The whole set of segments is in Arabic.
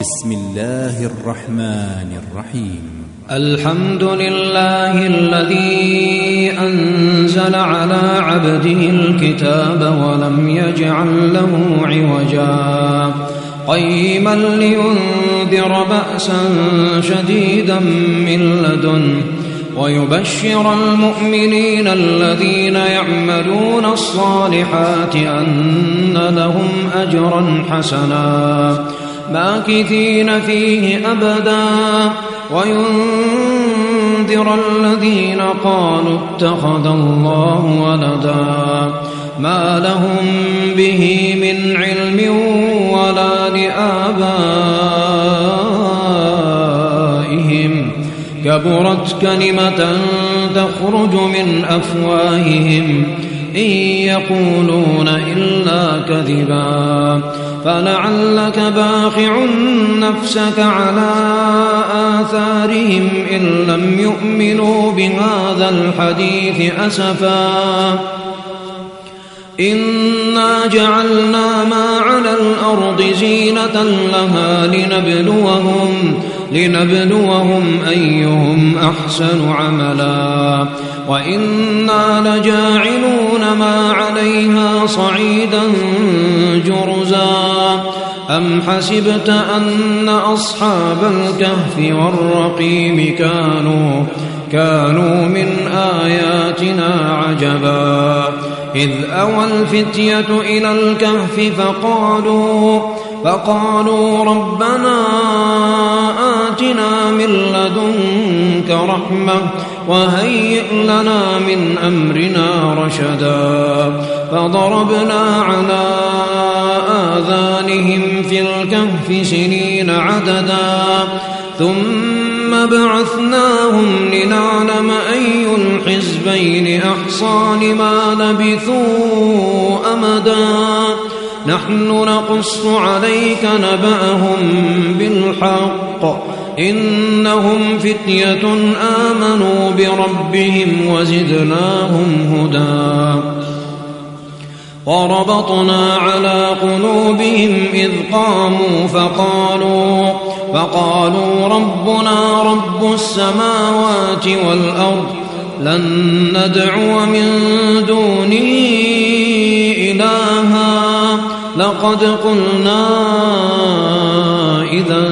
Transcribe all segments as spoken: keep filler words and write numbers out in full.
بسم الله الرحمن الرحيم. الحمد لله الذي أنزل على عبده الكتاب ولم يجعل له عوجا قيما لينذر بأسا شديدا من لدنه ويبشر المؤمنين الذين يعملون الصالحات أن لهم أجرا حسنا ماكثين فيه أبدا وينذر الذين قالوا اتخذ الله ولدا ما لهم به من علم ولا لآبائهم كبرت كلمة تخرج من أفواههم إن يقولون إلا كذبا فلعلك باخع نفسك على آثارهم إن لم يؤمنوا بهذا الحديث أسفا إنا جعلنا ما على الأرض زينة لها لنبلوهم لنبلوهم أيهم أحسن عملا وإنا لجاعلون ما عليها صعيدا جرزا أم حسبت أن أصحاب الكهف والرقيم كانوا كانوا من آياتنا عجبا إذ أوى الفتية إلى الكهف فقالوا فقالوا ربنا آتنا من لدنك رحمة وهيئ لنا من أمرنا رشدا فضربنا على آذانهم في الكهف سنين عددا ثم بعثناهم لنعلم أي الحزبين أحصى لما لبثوا أمدا نحن نقص عليك نبأهم بالحق إنهم فتية آمنوا بربهم وزدناهم هدى وربطنا على قلوبهم إذ قاموا فقالوا فقالوا ربنا رب السماوات والأرض لن ندعو من دونه إلها لقد قلنا إذا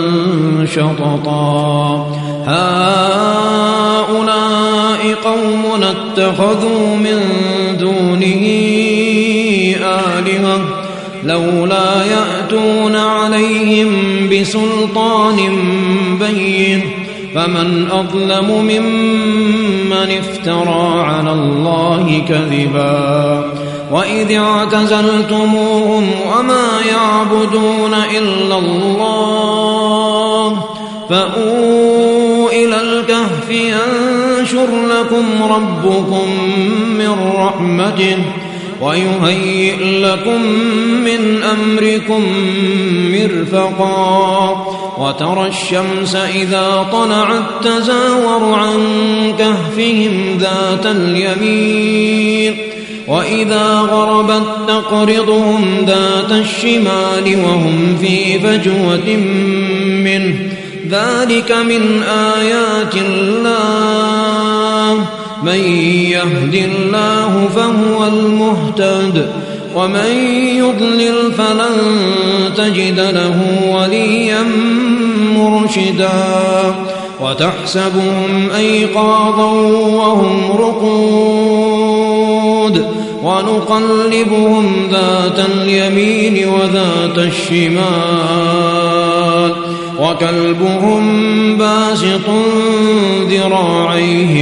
شططا هؤلاء قومنا اتخذوا من دونه آلهة لولا يأتون عليهم بسلطان بين فمن أظلم ممن افترى على الله كذبا وإذ اعتزلتموهم وما يعبدون إلا الله فأووا إلى الكهف ينشر لكم ربكم من رحمته ويهيئ لكم من أمركم مرفقا وترى الشمس إذا طلعت تزاور عن كهفهم ذات اليمين وإذا غربت تقرضهم ذات الشمال وهم في فجوة منه ذلك من آيات الله من يهد الله فهو المهتد ومن يضلل فلن تجد له وليا مرشدا وتحسبهم أيقاظا وهم رقود ونقلبهم ذات اليمين وذات الشمال وكلبهم باسط ذراعيه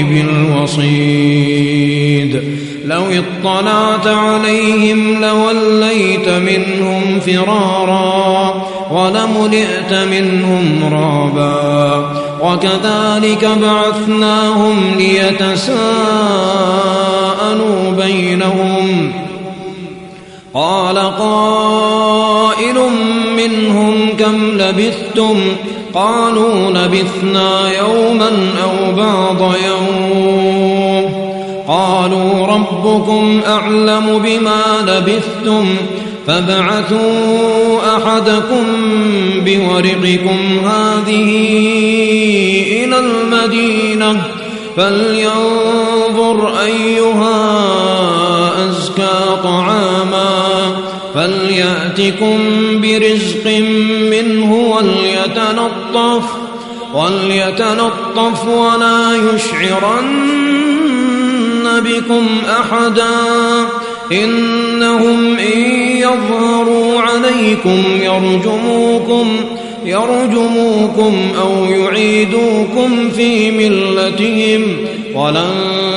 بالوصيد لو اطلعت عليهم لوليت منهم فرارا ولملئت منهم رعبا وكذلك بعثناهم ليتساءلوا بينهم قال قائل منهم كم لبثتم قالوا لبثنا يوما أو بعض يوم قالوا ربكم أعلم بما لبثتم فابعثوا أحدكم بورقكم هذه إلى المدينة فلينظر أيها أزكى طعاما فليأتكم برزق منه وليتنطف وليتنطف ولا يشعرن بكم أحدا إنهم إن يظهروا عليكم يرجموكم يرجموكم أو يعيدوكم في ملتهم ولن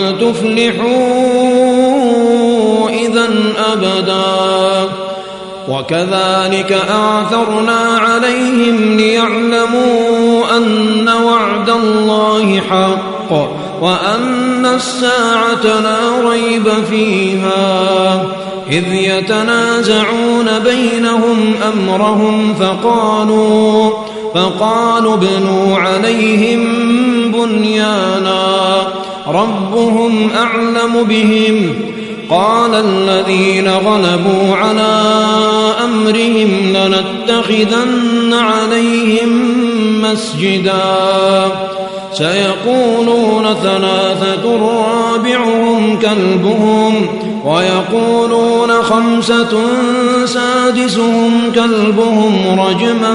تفلحوا إذن أبدا وكذلك أعثرنا عليهم ليعلموا أن وعد الله حق وأن الساعة لا ريب فيها إذ يتنازعون بينهم أمرهم فقالوا فقالوا ابنوا عليهم بنيانا ربهم أعلم بهم قال الذين غلبوا على أمرهم لنتخذن عليهم مسجدا سيقولون ثلاثة رابعهم كلبهم ويقولون خمسة سادسهم كلبهم رجما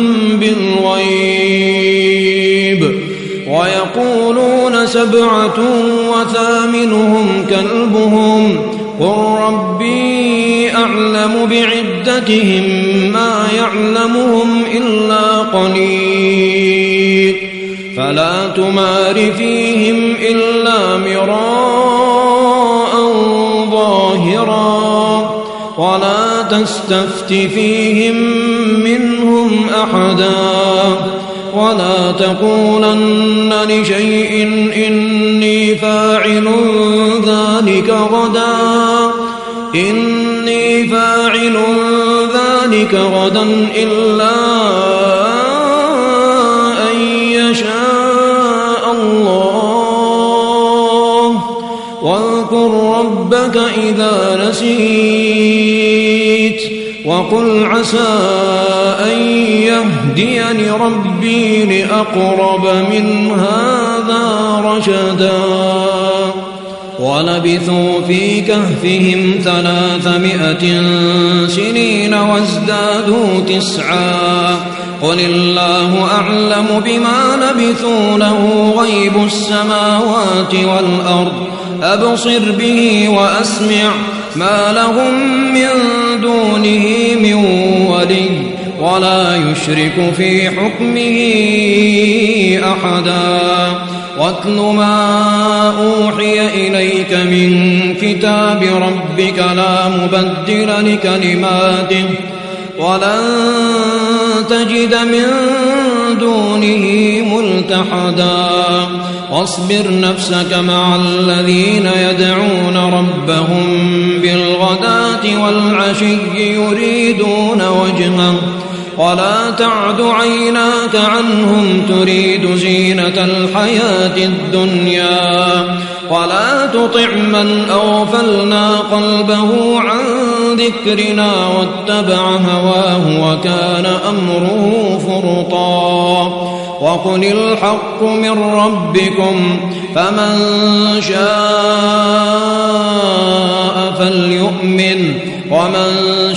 بالغيب ويقولون سبعة وثامنهم كلبهم قل ربي أعلم بعدتهم ما يعلمهم إلا قليل فلا تمار فيهم إلا مراء ظاهرا ولا تستفت فيهم منهم أحدا ولا تقولن لشيء إني فاعل ذلك غدا إني فاعل ذلك غدا إلا أن يشاء الله واذكر ربك إذا نسيت وقل عسى أن يهديني ربي لأقرب من هذا رشدا ولبثوا في كهفهم ثلاثمائة سنين وازدادوا تسعا قل الله أعلم بما لبثوا له غيب السماوات والأرض أبصر به وأسمع ما لهم من دونه من ولي ولا يشرك في حكمه أحدا واتل ما أوحي إليك من كتاب ربك لا مبدل لكلماته ولن تجد من دونه ملتحدا واصبر نفسك مع الذين يدعون ربهم بالغداة والعشي يريدون وجهه ولا تعد عيناك عنهم تريد زينة الحياة الدنيا ولا تطع من أغفلنا قلبه عن ذكرنا واتبع هواه وكان أمره فرطا وقل الحق من ربكم فمن شاء فليؤمن ومن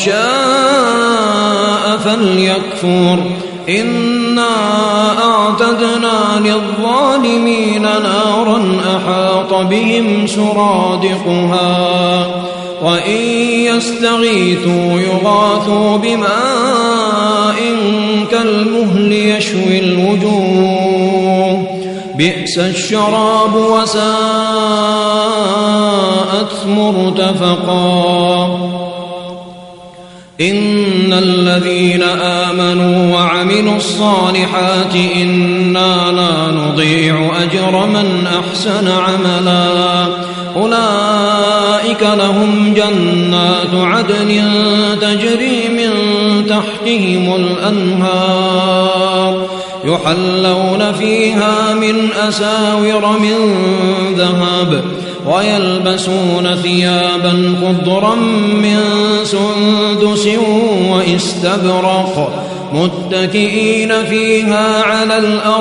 شاء فليكفر إنا أعتدنا للظالمين نارا أحاط بهم سرادقها وإن يستغيثوا يغاثوا بماء كالمهل يشوي الوجوه بئس الشراب وساءت مرتفقا إن الذين آمنوا وعملوا الصالحات إنا لا نضيع أجر من أحسن عملا أولئك لهم جنات عدن تجري من تحتهم الأنهار يحلون فيها من أساور من ذهب ويلبسون ثيابا خضرا من سندس واستبرق متكئين فيها على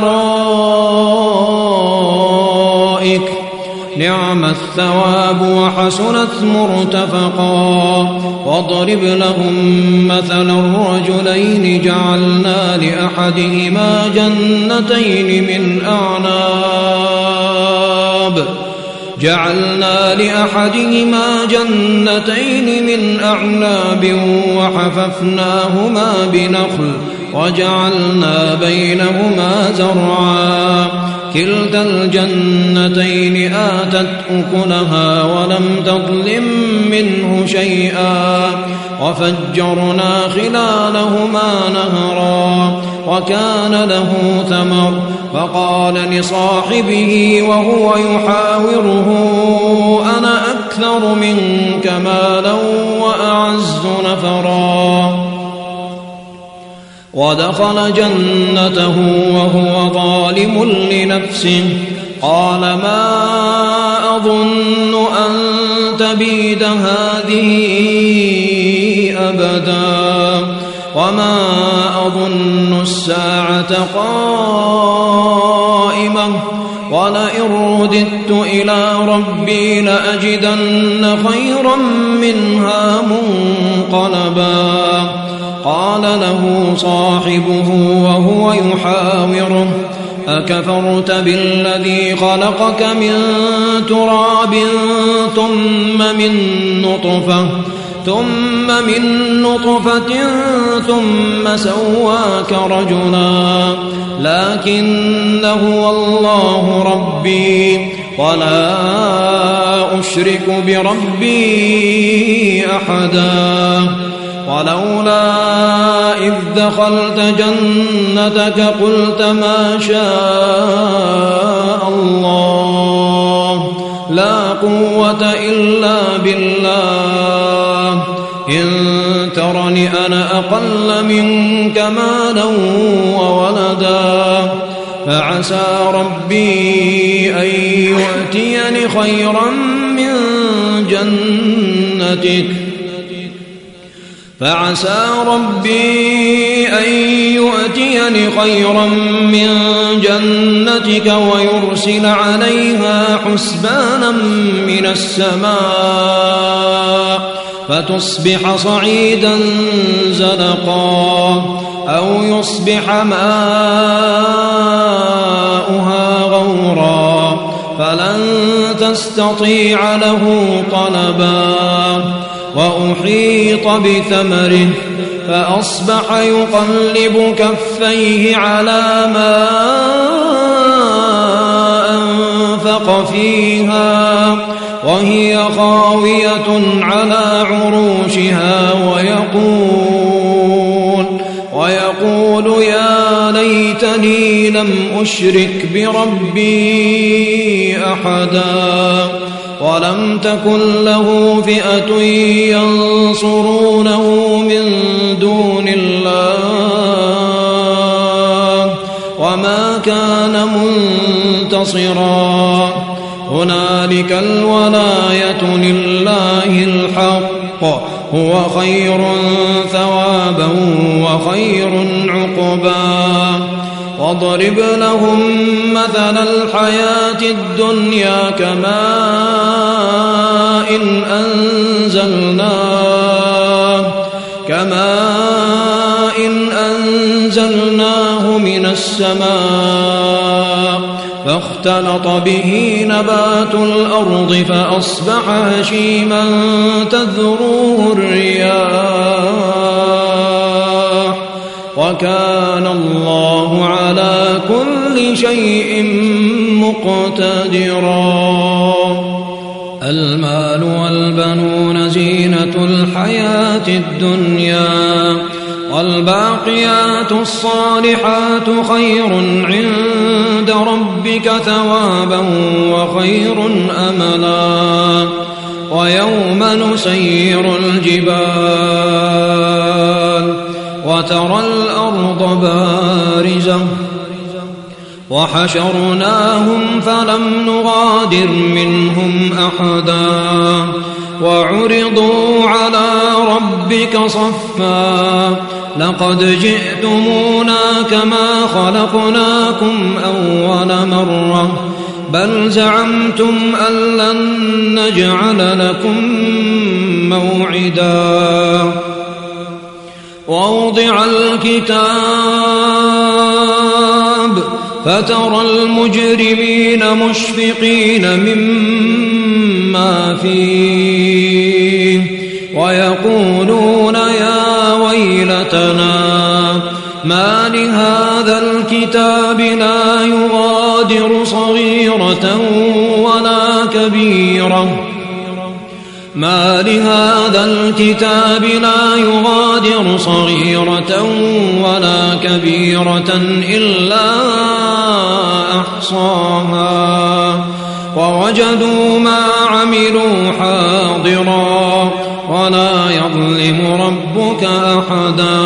الأرائك نعم الثواب وحسنت مرتفقا. واضرب لهم مثلا الرجلين جعلنا لأحدهما جنتين من أعناب جعلنا لأحدهما جنتين من أعناب وحففناهما بنخل وجعلنا بينهما زرعا كلتا الجنتين آتت أكلها ولم تظلم منه شيئا وفجرنا خلالهما نهرا وكان له ثمر فقال لصاحبه وهو يحاوره أنا أكثر منك مالا وأعز نفرا. ودخل جنته وهو ظالم لنفسه قال ما أظن أن تبيد هذه أبدا وما أظن الساعة قائمة ولئن رددت إلى ربي لأجدن خيرا منها منقلبا. قال له صاحبه وهو يحاوره أكفرت بالذي خلقك من تراب ثم من نطفة ثم من نطفة ثم سواك رجلا لكن هو الله ربي ولا أشرك بربي أحدا. ولولا إذ دخلت جنتك قلت ما شاء الله لا قوة إلا بالله إن ترني أنا أقل منك مالا وولدا فعسى ربي أن يؤتيني خيرا من جنتك فعسى ربي أن يؤتيني خيرا من جنتك ويرسل عليها حسبانا من السماء فتصبح صعيدا زلقا أو يصبح ماؤها غورا فلن تستطيع له طلبا. وأحيط بثمره فأصبح يقلب كفيه على ما أنفق فيها وهي خاوية على عروشها ويقول, ويقول يا ليتني لم أشرك بربي أحدا ولم تكن له فئة ينصرونه من دون الله وما كان منتصرا. هنالك الولاية لله الحق هو خير ثوابا وخير عقبا. واضرب لهم مثل الحياة الدنيا كماء أنزلناه كماء أنزلناه من السماء فاختلط به نبات الأرض فأصبح هشيما تذروه الرياح وكان الله على كل شيء مقتدرا. المال والبنون زينة الحياة الدنيا والباقيات الصالحات خير عند ربك ثوابا وخير أملا. ويوم نسير الجبال وترى الأرض بارزة وحشرناهم فلم نغادر منهم أحدا وعرضوا على ربك صفا لقد جئتمونا كما خلقناكم أول مرة بل زعمتم أن لن نجعل لكم موعدا ووضع الكتاب فترى المجرمين مشفقين مما فيه ويقولون يا ويلتنا ما لهذا الكتاب لا يغادر صغيرة ولا كبيرة ما لهذا الكتاب لا يغادر صغيرة ولا كبيرة إلا أحصاها ووجدوا ما عملوا حاضرا ولا يظلم ربك أحدا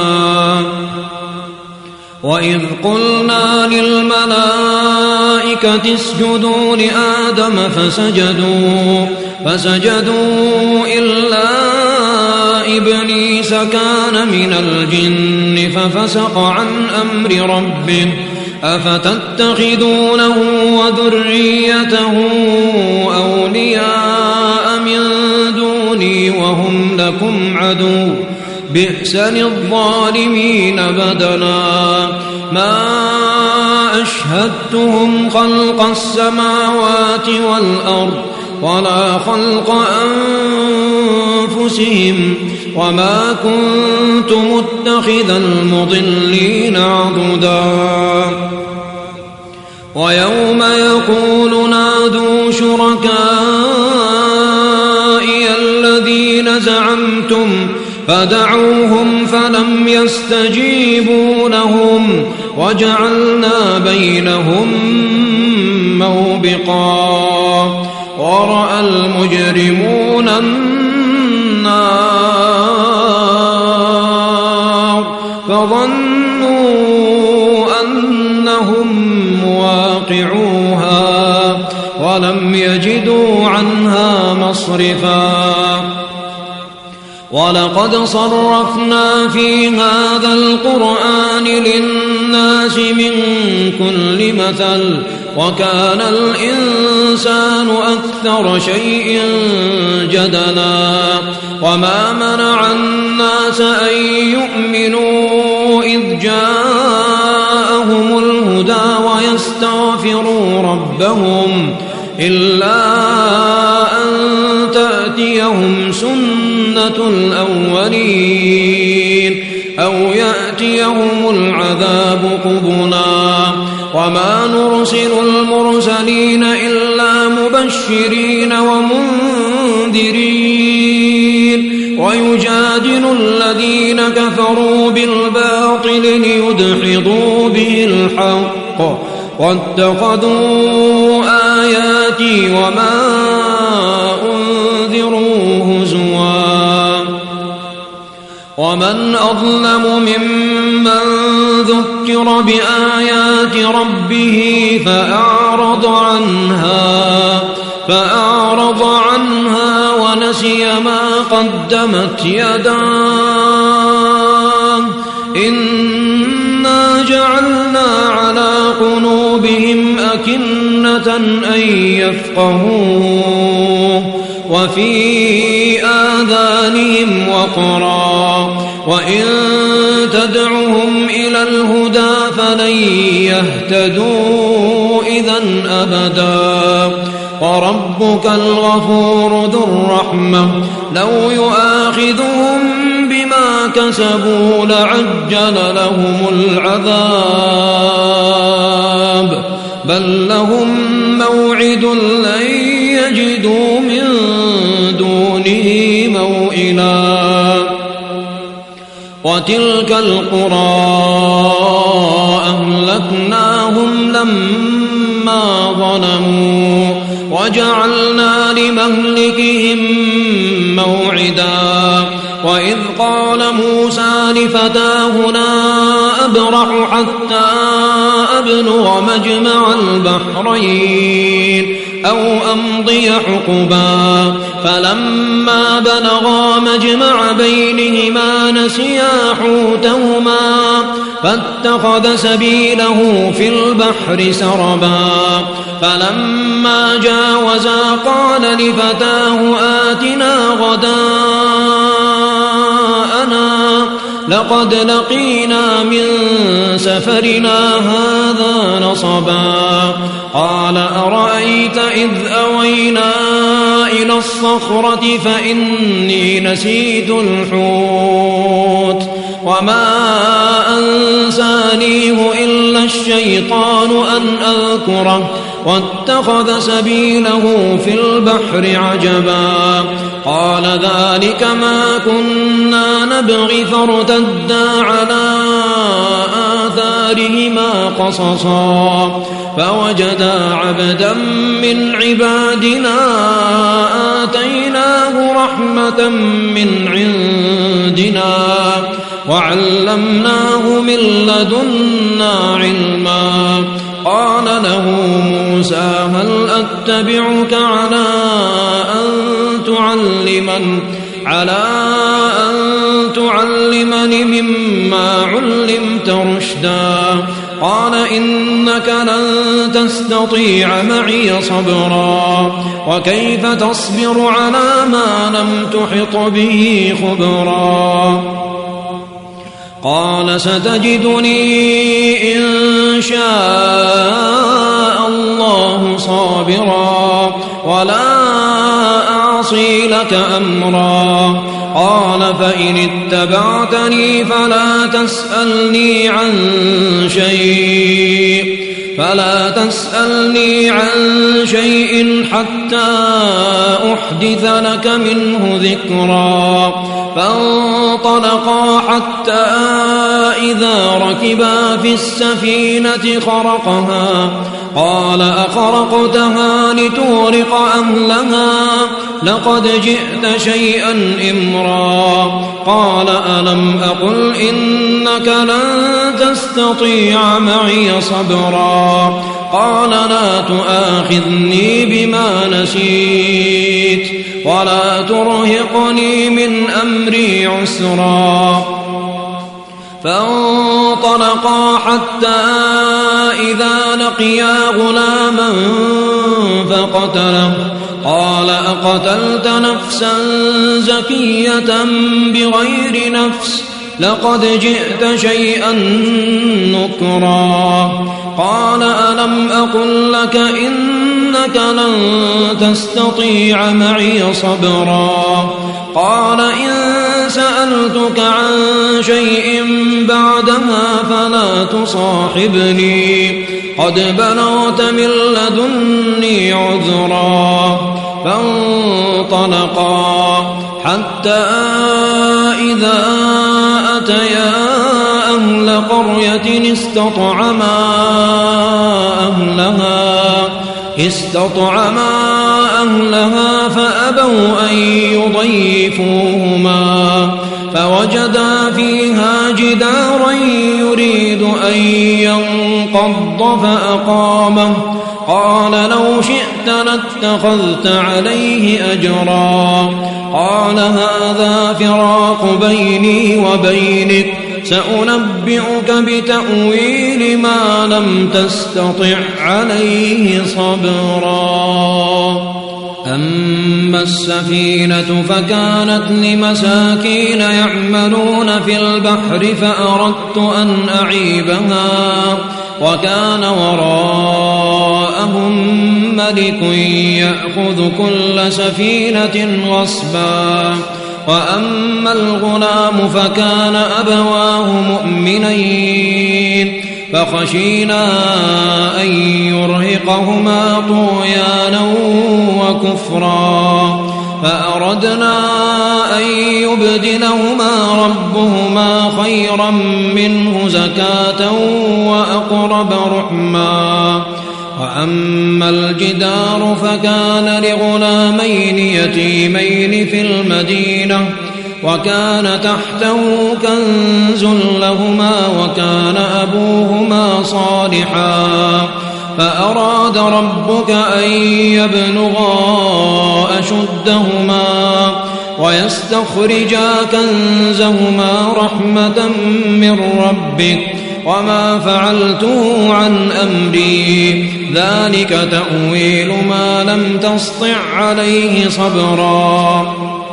وإذ قلنا للملائكة اسجدوا لآدم فسجدوا فسجدوا إلا إبليس كان من الجن ففسق عن أمر ربه أفتتخذونه وذريته أولياء من دوني وهم لكم عدو بئس للظالمين بدلا ما أشهدتهم خلق السماوات والأرض ولا خلق أنفسهم وما كنت متخذ المضلين عضدا ويوم يقول نادوا شركائي الذين زعمتم فدعوهم فلم يستجيبوا لهم وجعلنا بينهم موبقا ورأى المجرمون النار فظنوا أنهم مواقعوها ولم يجدوا عنها مصرفا ولقد صرفنا في هذا القرآن للناس من كل مثل وكان الإنسان أكثر شيء جدلا وما منع الناس أن يؤمنوا إذ جاءهم الهدى ويستغفروا ربهم إلا أن تأتيهم سنة الأولين أو يأتيهم العذاب قبلا وما نرسل المرسلين إلا مبشرين ومنذرين ويجادل الذين كفروا بالباطل ليدحضوا به الحق واتخذوا آياتي وما أنذروا هزوا ومن أظلم ممن ذكر بآيات ربه فأعرض عنها فأعرض عنها ونسي ما قدمت يداه إنا جعلنا على قلوبهم أكنة أن يفقهوه وفي آذانهم وقرا وإن تدعهم إلى الهدى فلن يهتدوا إذن أبدا وربك الغفور ذو الرحمة لو يؤاخذهم بما كسبوا لعجل لهم العذاب بل لهم موعد لن يجدوا من دونه موئلا وتلك القرى أهلكناهم لما ظلموا وجعلنا لمهلكهم موعدا وإذ قال موسى لفتاه لا أبرح حتى أبلغ أبلغ مجمع البحرين أو أمضي حقبا فلما بلغا مجمع بينهما نسيا حوتهما فاتخذ سبيله في البحر سربا فلما جاوزا قال لفتاه آتنا غداءنا لقد لقينا من سفرنا هذا نصبا قال أرأيت إذ أوينا إلى الصخرة فإني نسيت الحوت وما أنسانيه إلا الشيطان أن أذكره واتخذ سبيله في البحر عجبا قال ذلك ما كنا نبغي فارتدا على آثارهما قصصا فوجدا عبدا من عبادنا آتيناه رحمة من عندنا وعلمناه من لدنا علما قال له موسى هل أتبعك على أن تعلمن على أن تعلمني مما علمت رشدا قال إنك لن تستطيع معي صبرا وكيف تصبر على ما لم تحط به خبرا قال ستجدني إن شاء الله صابرا ولا أعصي لك أمرا قال فإن اتبعتني فلا تسألني عن شيء فلا تسألني عن شيء حتى أحدث لك منه ذكرا فانطلقا حتى إذا ركبا في السفينة خرقها قال أخرقتها لتغرق أهلها لقد جئت شيئا إمرا قال ألم أقل إنك لن تستطيع معي صبرا قال لا تؤاخذني بما نسيت ولا ترهقني من أمري عسرا فانطلقا حتى إذا لقيا غلاما فقتله قال أقتلت نفسا زكية بغير نفس لقد جئت شيئا نكرا قال ألم أقل لك إنك لن تستطيع معي صبرا قال إن سألتك عن شيء بعدها فلا تصاحبني قد بلغت من لدني عذرا فانطلقا حتى إذا أتيا أهل قرية استطعما أهلها استطعما أهلها فأبوا أن يضيفوهما فوجدا فيها جدارا يريد أن ينقض فأقامه قال لو شئت لاتخذت عليه أجرا قال هذا فراق بيني وبينك سأنبئك بتأويل ما لم تستطع عليه صبرا أما السفينة فكانت لمساكين يعملون في البحر فأردت أن أعيبها وكان وراءهم ملك يأخذ كل سفينة غصبا وأما الغلام فكان أبواه مؤمنين فخشينا أن يرهقهما طغيانا وكفرا فأردنا أن يبدلهما ربهما خيرا منه زكاة وأقرب رحما وأما الجدار فكان لغلامين يتيمين في المدينة وكان تحته كنز لهما وكان أبوهما صالحا فأراد ربك أن يبلغا أشدهما ويستخرجا كنزهما رحمة من ربك وما فعلته عن أمري ذلك تأويل ما لم تسطع عليه صبرا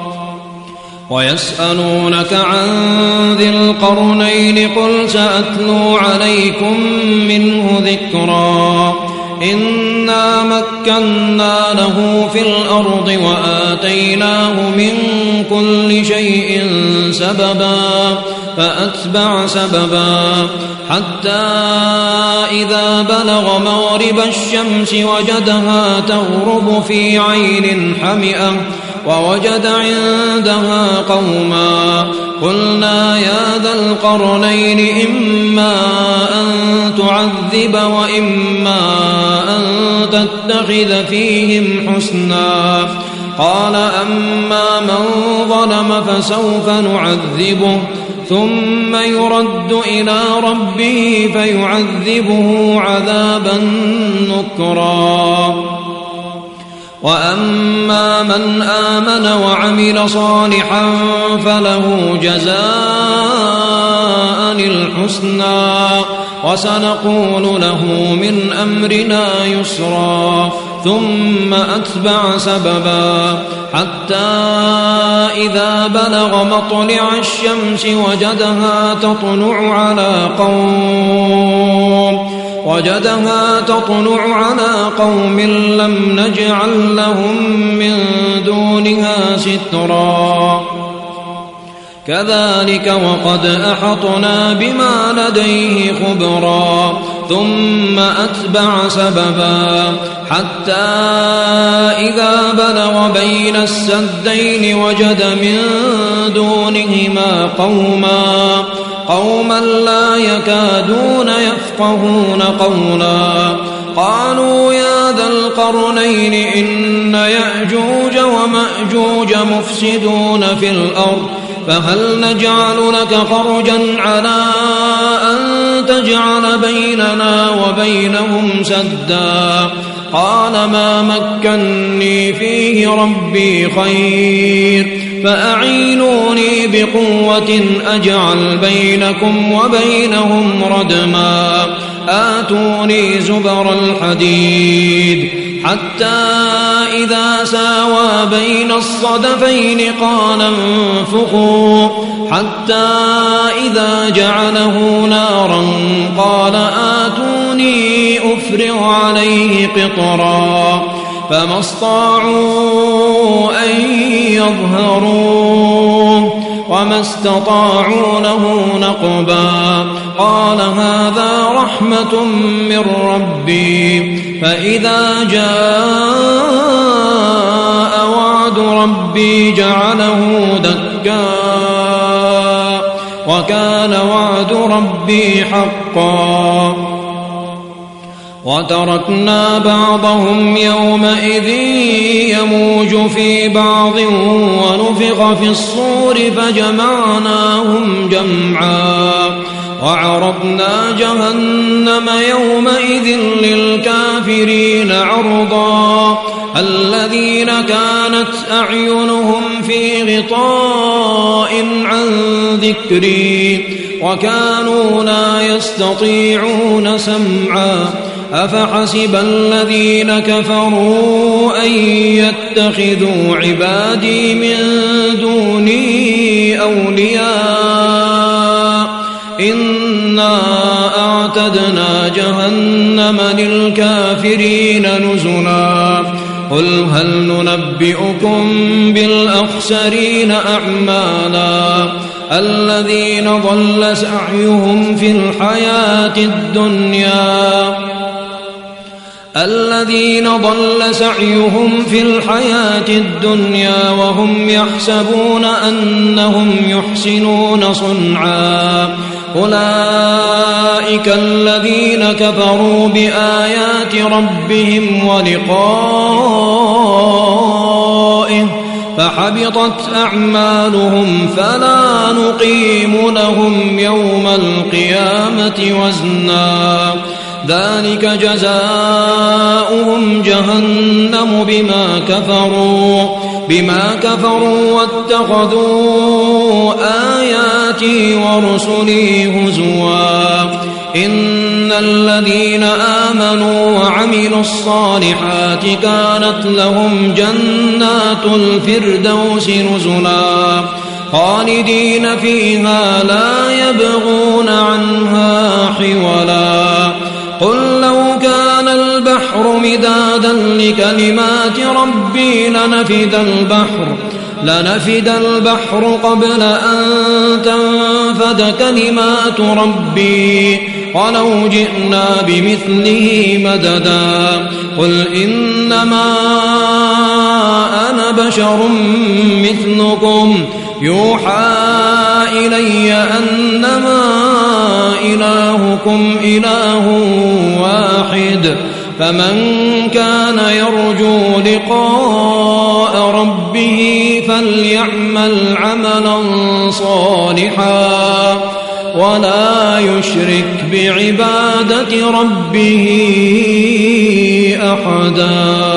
ويسألونك عن ذي القرنين قل سأتلو عليكم منه ذكرا إنا مكنا له في الأرض وآتيناه من كل شيء سببا فأتبع سببا حتى إذا بلغ مغرب الشمس وجدها تغرب في عين حمئة ووجد عندها قوما قلنا يا ذا القرنين إما أن تعذب وإما أن تتخذ فيهم حسنا قال أما من ظلم فسوف نعذبه ثم يرد إلى ربه فيعذبه عذابا نكرا وأما من آمن وعمل صالحا فله جزاء الحسنى وسنقول له من أمرنا يسرا ثم أتبع سببا حتى إذا بلغ مطلع الشمس وجدها تطلع على قوم وجدها تطلع على قوم لم نجعل لهم من دونها سترا كذلك وقد أحطنا بما لديه خبرا ثم أتبع سببا حتى إذا بلغ بين السدين وجد من دونهما قوما قوما لا يكادون يفقهون قولا قالوا يا ذا القرنين إن يأجوج ومأجوج مفسدون في الأرض فهل نجعل لك خرجا على أن تجعل بيننا وبينهم سدا قال ما مكني فيه ربي خير فأعينوني بقوة أجعل بينكم وبينهم ردما آتوني زبر الحديد حتى إذا ساوى بين الصدفين قال انفخوا حتى إذا جعله نارا قال آتوني أفرغ عليه قطرا فما استطاعوا أن يظهروه وما استطاعوا له نقبا قال هذا رحمة من ربي فإذا جاء وعد ربي جعله دكا وكان وعد ربي حقا وتركنا بعضهم يومئذ يموج في بعض ونفخ في الصور فجمعناهم جمعا وعرضنا جهنم يومئذ للكافرين عرضا الذين كانت أعينهم في غطاء عن ذكري وكانوا لا يستطيعون سمعا أفحسب الذين كفروا أن يتخذوا عبادي من دوني أولياء إنا أعتدنا جهنم للكافرين نزلا قل هل ننبئكم بالأخسرين أعمالا الذين ضل سعيهم في الحياة الدنيا الذين ضل سعيهم في الحياة الدنيا وهم يحسبون أنهم يحسنون صنعا أولئك الذين كفروا بآيات ربهم ولقائه فحبطت أعمالهم فلا نقيم لهم يوم القيامة وزنا ذلك جزاؤهم جهنم بما كفروا بما كفروا واتخذوا آياتي ورسلي هزوا إن الذين آمنوا وعملوا الصالحات كانت لهم جنات الفردوس نزلا خالدين فيها لا يبغون عنها حولا قل لو كان البحر مدادا لكلمات ربي لنفد البحر لنفد البحر قبل أن تنفد كلمات ربي ولو جئنا بمثله مددا قل إنما أنا بشر مثلكم يوحى إلي أنما إلهكم إله واحد فمن كان يرجو لقاء ربه فليعمل عملا صالحا ولا يشرك بعبادة ربه أحدا.